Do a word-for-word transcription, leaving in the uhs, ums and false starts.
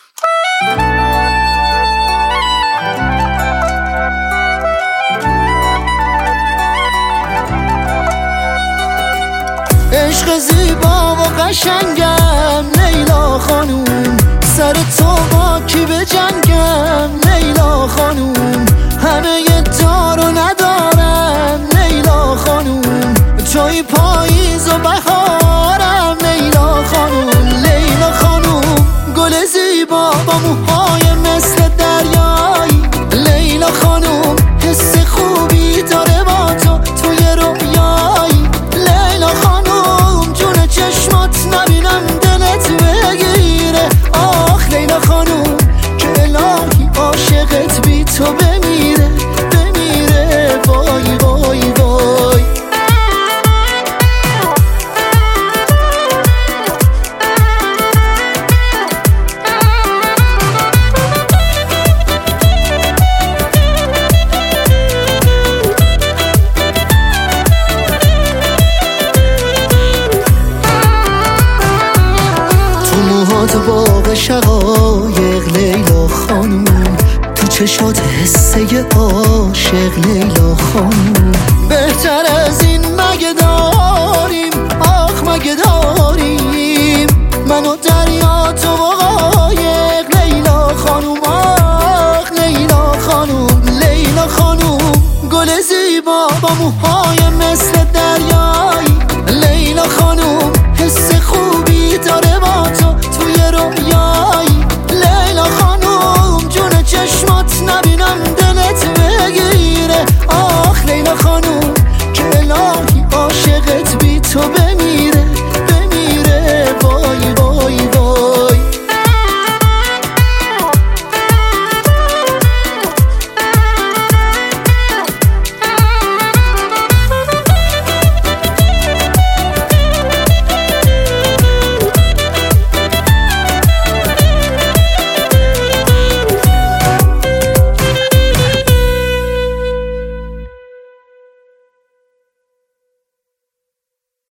عشق زیبا و قشنگم لیلا خانوم، سر تو با کی به جنگم لیلا خانوم، همه دارو ندارم لیلا خانوم، توی پاییز و بهارم لیلا خانوم. لیلا خانوم گل زیبا با موهای مثل دریایی، لیلا خانوم حس خوبی داره با تو توی رویایی، لیلا خانوم جون چشمات نبینم دلت بگیره، آخ لیلا خانوم که الهی عاشقت بی تو بمیره بمیره، وای وای وای. تو باغ شقایق لیلا خانوم، تو چشات حسه عاشق لیلا خانوم، بهتر از این مگه داریم، آخ مگه داریم، من و دریا تو